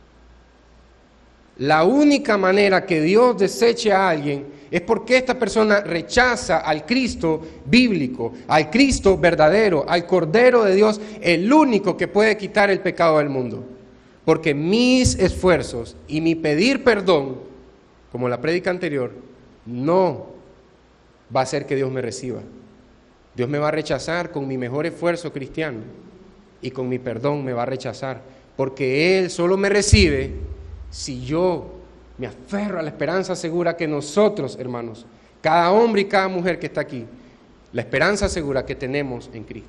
La única manera que Dios deseche a alguien es porque esta persona rechaza al Cristo bíblico, al Cristo verdadero, al Cordero de Dios, el único que puede quitar el pecado del mundo. Porque mis esfuerzos y mi pedir perdón, como la prédica anterior, no va a hacer que Dios me reciba. Dios me va a rechazar con mi mejor esfuerzo cristiano y con mi perdón me va a rechazar, porque Él solo me recibe si yo me aferro a la esperanza segura que nosotros, hermanos, cada hombre y cada mujer que está aquí, la esperanza segura que tenemos en Cristo.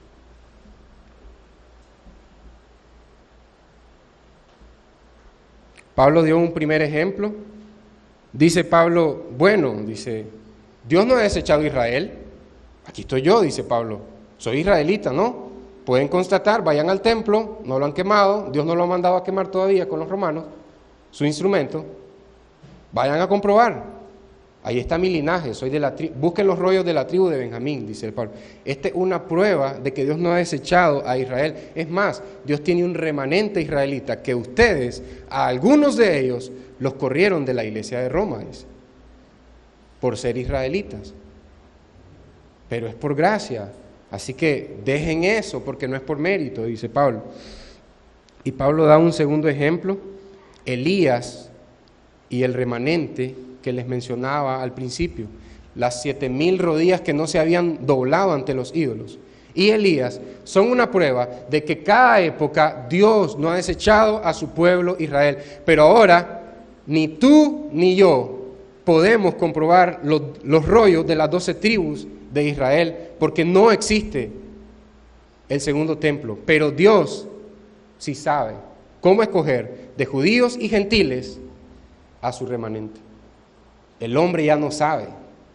Pablo dio un primer ejemplo. Dice Pablo, bueno, dice, Dios no ha desechado a Israel. Aquí estoy yo, dice Pablo, soy israelita, ¿no? Pueden constatar, vayan al templo, no lo han quemado, Dios no lo ha mandado a quemar todavía con los romanos, su instrumento, vayan a comprobar, ahí está mi linaje, soy de la tri- busquen los rollos de la tribu de Benjamín, dice el Pablo. Esta es una prueba de que Dios no ha desechado a Israel. Es más, Dios tiene un remanente israelita que ustedes, a algunos de ellos, los corrieron de la iglesia de Roma, dice, por ser israelitas. Pero es por gracia, así que dejen eso porque no es por mérito, dice Pablo. Y Pablo da un segundo ejemplo, Elías y el remanente que les mencionaba al principio, las siete mil rodillas que no se habían doblado ante los ídolos, y Elías son una prueba de que cada época Dios no ha desechado a su pueblo Israel, pero ahora ni tú ni yo podemos comprobar los, los rollos de las doce tribus de Israel, porque no existe el segundo templo, pero Dios sí sabe cómo escoger de judíos y gentiles a su remanente. El hombre ya no sabe,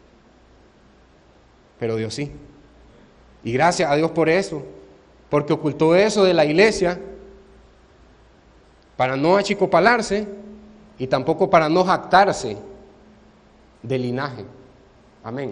pero Dios sí. Y gracias a Dios por eso, porque ocultó eso de la iglesia para no achicopalarse y tampoco para no jactarse del linaje. Amén.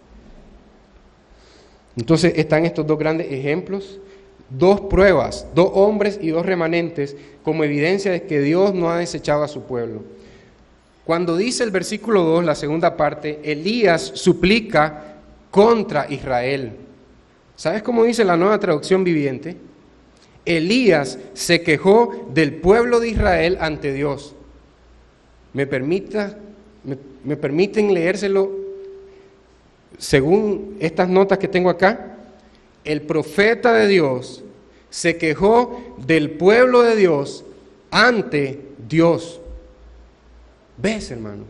Entonces están estos dos grandes ejemplos, dos pruebas, dos hombres y dos remanentes como evidencia de que Dios no ha desechado a su pueblo. Cuando dice el versículo dos, la segunda parte, Elías suplica contra Israel. ¿Sabes cómo dice la Nueva Traducción Viviente? Elías se quejó del pueblo de Israel ante Dios. ¿Me permita ¿Me, me permiten leérselo según estas notas que tengo acá? El profeta de Dios se quejó del pueblo de Dios ante Dios. ¿Ves, hermano?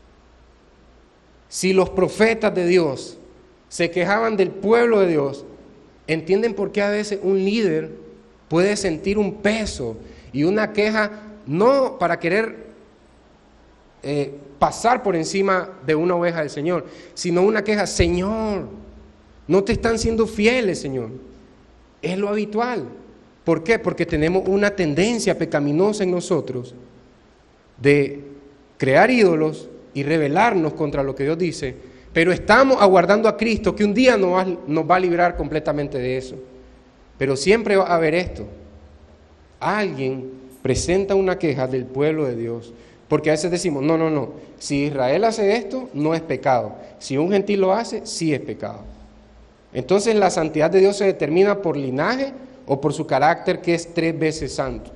Si los profetas de Dios se quejaban del pueblo de Dios, ¿entienden por qué a veces un líder puede sentir un peso y una queja, no para querer eh, pasar por encima de una oveja del Señor, sino una queja? Señor, no te están siendo fieles, Señor. Es lo habitual. ¿Por qué? Porque tenemos una tendencia pecaminosa en nosotros de crear ídolos y rebelarnos contra lo que Dios dice, pero estamos aguardando a Cristo, que un día nos va, nos va a librar completamente de eso. Pero siempre va a haber esto. Alguien presenta una queja del pueblo de Dios, porque a veces decimos, no, no, no, si Israel hace esto, no es pecado. Si un gentil lo hace, sí es pecado. Entonces la santidad de Dios se determina por linaje o por su carácter, que es tres veces santo.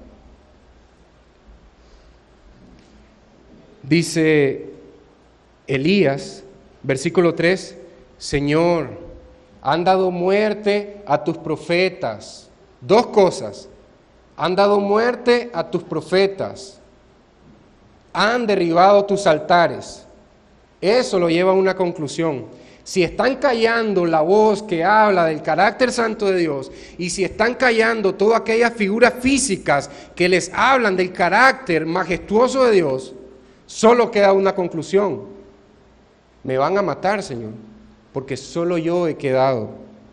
Dice Elías, versículo tres, Señor, han dado muerte a tus profetas. Dos cosas, han dado muerte a tus profetas, han derribado tus altares. Eso lo lleva a una conclusión. Si están callando la voz que habla del carácter santo de Dios, y si están callando todas aquellas figuras físicas que les hablan del carácter majestuoso de Dios, solo queda una conclusión: me van a matar, Señor, porque solo yo he quedado.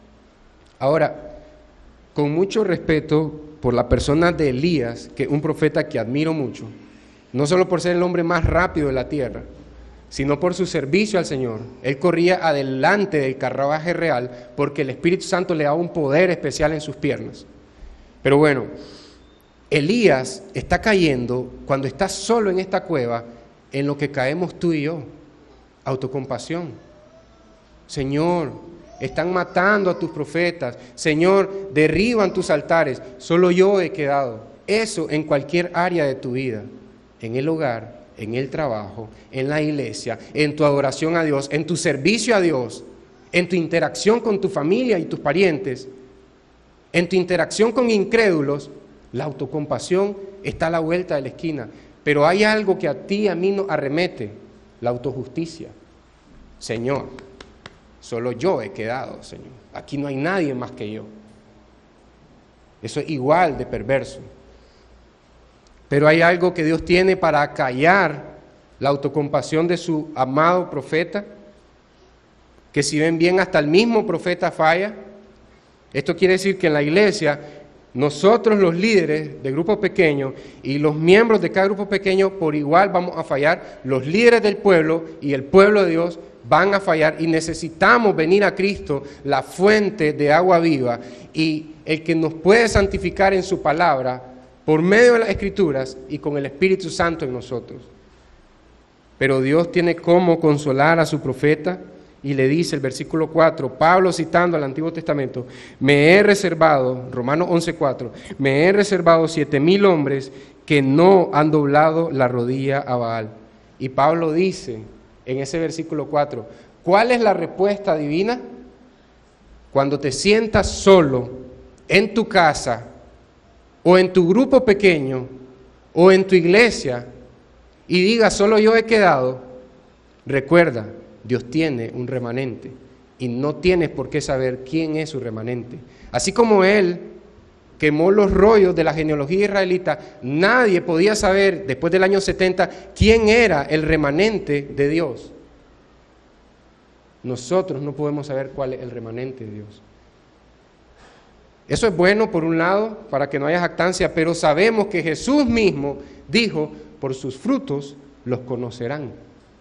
Ahora, con mucho respeto por la persona de Elías, que es un profeta que admiro mucho, no solo por ser el hombre más rápido de la tierra, sino por su servicio al Señor. Él corría adelante del carruaje real porque el Espíritu Santo le daba un poder especial en sus piernas. Pero bueno, Elías está cayendo, cuando está solo en esta cueva, en lo que caemos tú y yo: autocompasión. Señor, están matando a tus profetas. Señor, derriban tus altares. Solo yo he quedado. Eso en cualquier área de tu vida, en el hogar, en el trabajo, en la iglesia, en tu adoración a Dios, en tu servicio a Dios, en tu interacción con tu familia y tus parientes, en tu interacción con incrédulos. La autocompasión está a la vuelta de la esquina. Pero hay algo que a ti y a mí nos arremete: la autojusticia. Señor, solo yo he quedado, Señor. Aquí no hay nadie más que yo. Eso es igual de perverso. Pero hay algo que Dios tiene para acallar la autocompasión de su amado profeta, que si ven bien, hasta el mismo profeta falla. Esto quiere decir que en la iglesia, nosotros los líderes de grupos pequeños y los miembros de cada grupo pequeño por igual vamos a fallar. Los líderes del pueblo y el pueblo de Dios van a fallar, y necesitamos venir a Cristo, la fuente de agua viva, y el que nos puede santificar en su palabra por medio de las Escrituras y con el Espíritu Santo en nosotros. Pero Dios tiene cómo consolar a su profeta, y le dice el versículo cuatro, Pablo citando al Antiguo Testamento: me he reservado, Romanos once cuatro, me he reservado siete mil hombres que no han doblado la rodilla a Baal. Y Pablo dice en ese versículo cuatro, ¿cuál es la respuesta divina? Cuando te sientas solo en tu casa, o en tu grupo pequeño, o en tu iglesia, y digas, solo yo he quedado, recuerda, Dios tiene un remanente, y no tienes por qué saber quién es su remanente. Así como Él quemó los rollos de la genealogía israelita, nadie podía saber después del año setenta quién era el remanente de Dios. Nosotros no podemos saber cuál es el remanente de Dios. Eso es bueno por un lado, para que no haya jactancia, pero sabemos que Jesús mismo dijo: por sus frutos los conocerán.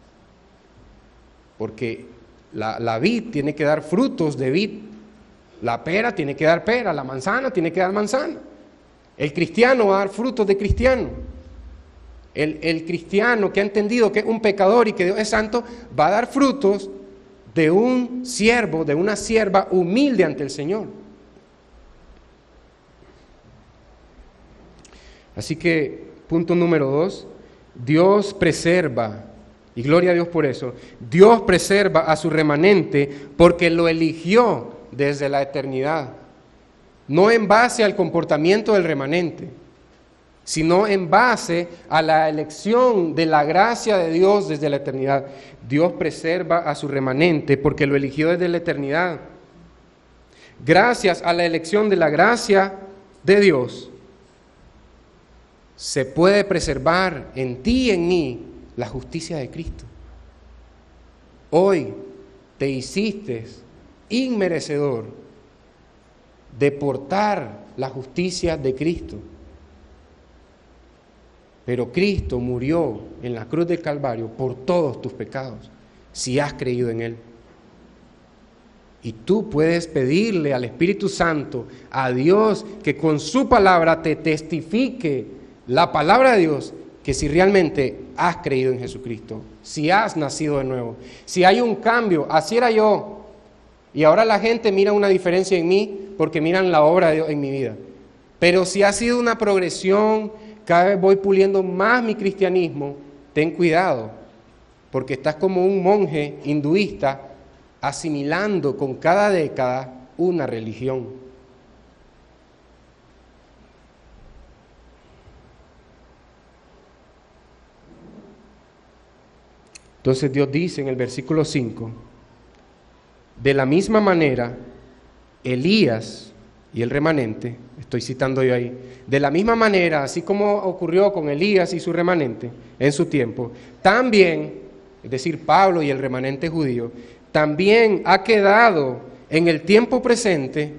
Porque la, la vid tiene que dar frutos de vid, la pera tiene que dar pera, la manzana tiene que dar manzana. El cristiano va a dar frutos de cristiano. El, el cristiano que ha entendido que es un pecador y que Dios es santo, va a dar frutos de un siervo, de una sierva humilde ante el Señor. Así que, punto número dos, Dios preserva, Y gloria a Dios por eso. Dios preserva a su remanente porque lo eligió desde la eternidad. No en base al comportamiento del remanente, sino en base a la elección de la gracia de Dios desde la eternidad. Dios preserva a su remanente porque lo eligió desde la eternidad. Gracias a la elección de la gracia de Dios, se puede preservar en ti y en mí la justicia de Cristo. Hoy te hiciste inmerecedor de portar la justicia de Cristo. Pero Cristo murió en la cruz del Calvario por todos tus pecados, si has creído en Él. Y tú puedes pedirle al Espíritu Santo, a Dios, que con su palabra te testifique la palabra de Dios, que si realmente has creído en Jesucristo, si has nacido de nuevo, si hay un cambio, así era yo, y ahora la gente mira una diferencia en mí porque miran la obra de Dios en mi vida. Pero si ha sido una progresión, cada vez voy puliendo más mi cristianismo, ten cuidado, porque estás como un monje hinduista asimilando con cada década una religión. Entonces Dios dice en el versículo cinco, de la misma manera, Elías y el remanente, estoy citando yo ahí, de la misma manera, así como ocurrió con Elías y su remanente en su tiempo, también, es decir, Pablo y el remanente judío, también ha quedado en el tiempo presente,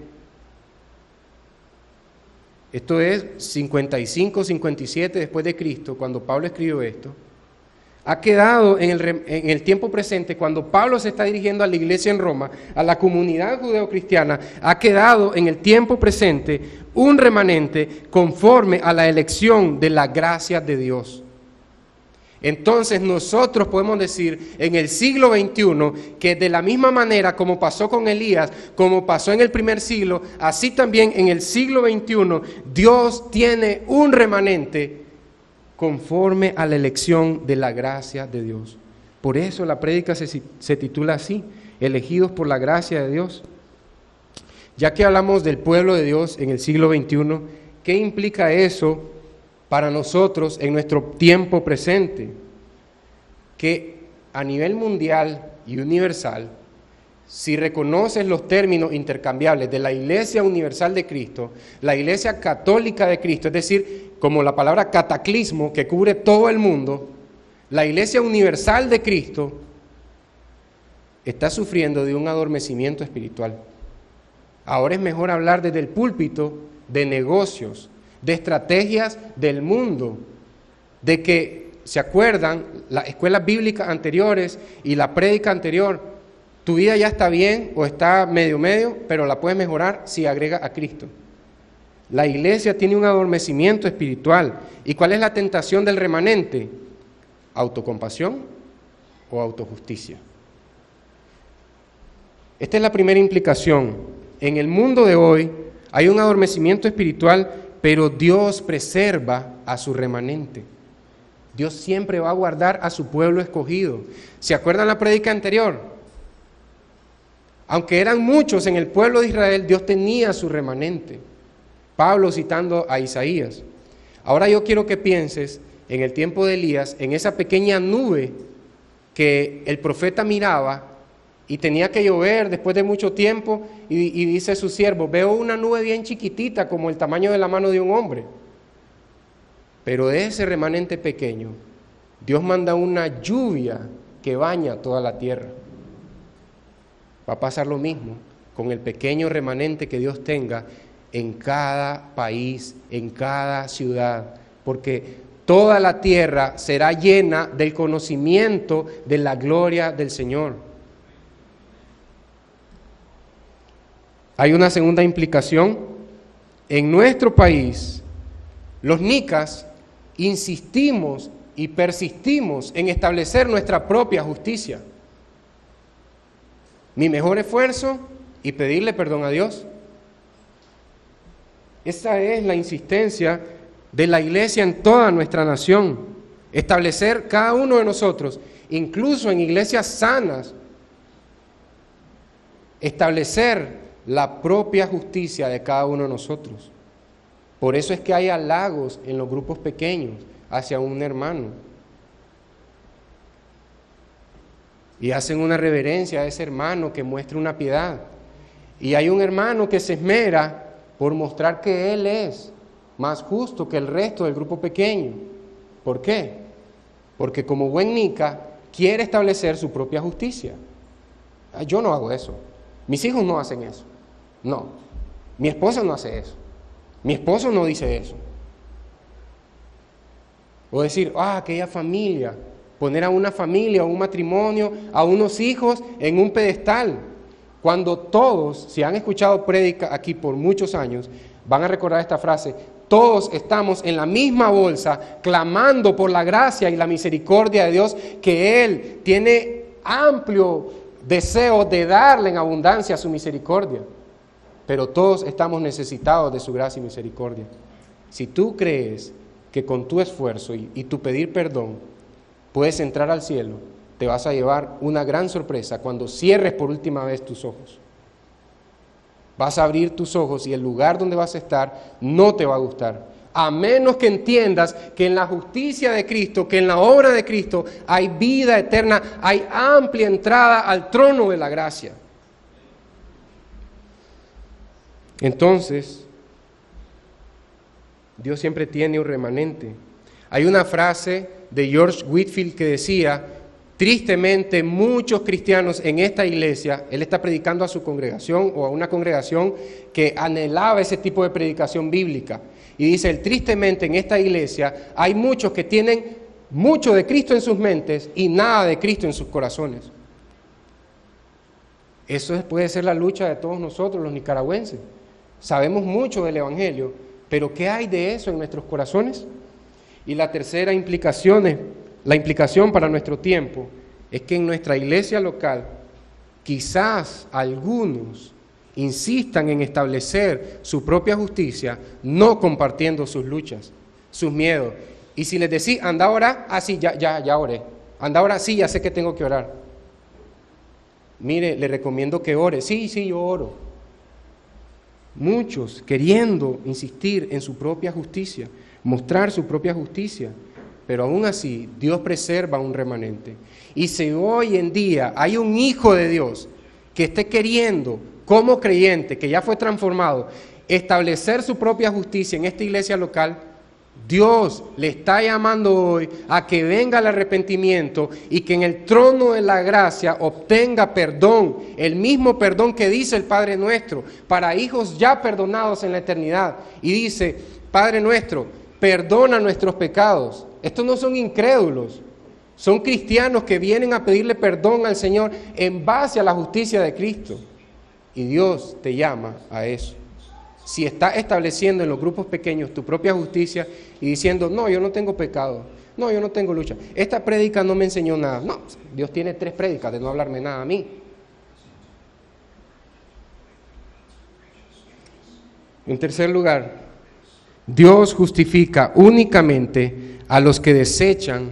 esto es cincuenta y cinco, cincuenta y siete después de Cristo, cuando Pablo escribió esto, ha quedado en el, en el tiempo presente, cuando Pablo se está dirigiendo a la iglesia en Roma, a la comunidad judeocristiana, ha quedado en el tiempo presente un remanente conforme a la elección de la gracia de Dios. Entonces nosotros podemos decir en el siglo veintiuno que de la misma manera como pasó con Elías, como pasó en el primer siglo, así también en el siglo veintiuno Dios tiene un remanente conforme a la elección de la gracia de Dios. Por eso la prédica se, se titula así, elegidos por la gracia de Dios. Ya que hablamos del pueblo de Dios en el siglo veintiuno, ¿qué implica eso para nosotros en nuestro tiempo presente? Que a nivel mundial y universal, si reconoces los términos intercambiables de la Iglesia Universal de Cristo, la Iglesia Católica de Cristo, es decir, como la palabra cataclismo que cubre todo el mundo, la Iglesia Universal de Cristo está sufriendo de un adormecimiento espiritual. Ahora es mejor hablar desde el púlpito de negocios, de estrategias del mundo, de que, ¿se acuerdan? Las escuelas bíblicas anteriores y la prédica anterior, tu vida ya está bien o está medio medio, pero la puedes mejorar si agrega a Cristo. La iglesia tiene un adormecimiento espiritual. ¿Y cuál es la tentación del remanente? ¿Autocompasión o autojusticia? Esta es la primera implicación. En el mundo de hoy hay un adormecimiento espiritual, pero Dios preserva a su remanente. Dios siempre va a guardar a su pueblo escogido. ¿Se acuerdan la prédica anterior? Aunque eran muchos en el pueblo de Israel, Dios tenía su remanente. Pablo citando a Isaías. Ahora yo quiero que pienses en el tiempo de Elías, en esa pequeña nube que el profeta miraba y tenía que llover después de mucho tiempo y, y dice su siervo, veo una nube bien chiquitita como el tamaño de la mano de un hombre. Pero de ese remanente pequeño, Dios manda una lluvia que baña toda la tierra. Va a pasar lo mismo con el pequeño remanente que Dios tenga en cada país, en cada ciudad, porque toda la tierra será llena del conocimiento de la gloria del Señor. Hay una segunda implicación. En nuestro país, los nicas insistimos y persistimos en establecer nuestra propia justicia. Mi mejor esfuerzo y pedirle perdón a Dios. Esa es la insistencia de la iglesia en toda nuestra nación. Establecer cada uno de nosotros incluso en iglesias sanas, establecer la propia justicia de cada uno de nosotros. Por eso es que hay halagos en los grupos pequeños hacia un hermano. Y hacen una reverencia a ese hermano que muestra una piedad. Y hay un hermano que se esmera por mostrar que él es más justo que el resto del grupo pequeño. ¿Por qué? Porque como buen nica quiere establecer su propia justicia. Yo no hago eso. Mis hijos no hacen eso. No. Mi esposa no hace eso. Mi esposo no dice eso. O decir, ah, aquella familia. Poner a una familia, a un matrimonio, a unos hijos en un pedestal. Cuando todos, si han escuchado prédica aquí por muchos años, van a recordar esta frase: todos estamos en la misma bolsa, clamando por la gracia y la misericordia de Dios, que Él tiene amplio deseo de darle en abundancia su misericordia. Pero todos estamos necesitados de su gracia y misericordia. Si tú crees que con tu esfuerzo y, y tu pedir perdón puedes entrar al cielo, te vas a llevar una gran sorpresa cuando cierres por última vez tus ojos. Vas a abrir tus ojos y el lugar donde vas a estar no te va a gustar. A menos que entiendas que en la justicia de Cristo, que en la obra de Cristo hay vida eterna, hay amplia entrada al trono de la gracia. Entonces, Dios siempre tiene un remanente. Hay una frase de George Whitefield que decía: tristemente muchos cristianos en esta iglesia, él está predicando a su congregación o a una congregación que anhelaba ese tipo de predicación bíblica, y dice él: tristemente en esta iglesia hay muchos que tienen mucho de Cristo en sus mentes y nada de Cristo en sus corazones. Eso puede ser la lucha de todos nosotros los nicaragüenses. Sabemos mucho del Evangelio, pero ¿qué hay de eso en nuestros corazones? Y la tercera implicación es, la implicación para nuestro tiempo es que en nuestra iglesia local quizás algunos insistan en establecer su propia justicia, no compartiendo sus luchas, sus miedos. Y si les decís, anda a orar, ah, sí, ya, ya, ya oré. Anda a orar, sí, ya sé que tengo que orar. Mire, le recomiendo que ore. Sí, sí, yo oro. Muchos queriendo insistir en su propia justicia, mostrar su propia justicia, pero aún así Dios preserva un remanente. Y si hoy en día hay un hijo de Dios que esté queriendo, como creyente, que ya fue transformado, establecer su propia justicia en esta iglesia local, Dios le está llamando hoy a que venga el arrepentimiento y que en el trono de la gracia obtenga perdón, el mismo perdón que dice el Padre Nuestro, para hijos ya perdonados en la eternidad. Y dice, Padre Nuestro, perdona nuestros pecados. Estos no son incrédulos, son cristianos que vienen a pedirle perdón al Señor en base a la justicia de Cristo. Y Dios te llama a eso. Si estás estableciendo en los grupos pequeños tu propia justicia y diciendo, no, yo no tengo pecado, no, yo no tengo lucha, esta prédica no me enseñó nada. No, Dios tiene tres prédicas de no hablarme nada a mí. En tercer lugar, Dios justifica únicamente a los que desechan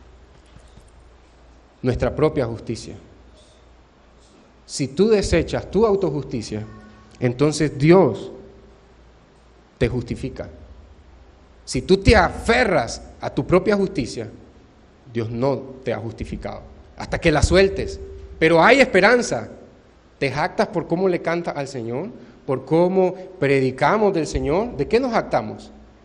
nuestra propia justicia. Si tú desechas tu autojusticia, entonces Dios te justifica. Si tú te aferras a tu propia justicia, Dios no te ha justificado hasta que la sueltes. Pero hay esperanza. ¿Te jactas por cómo le cantas al Señor? ¿Por cómo predicamos del Señor? ¿De qué nos jactamos?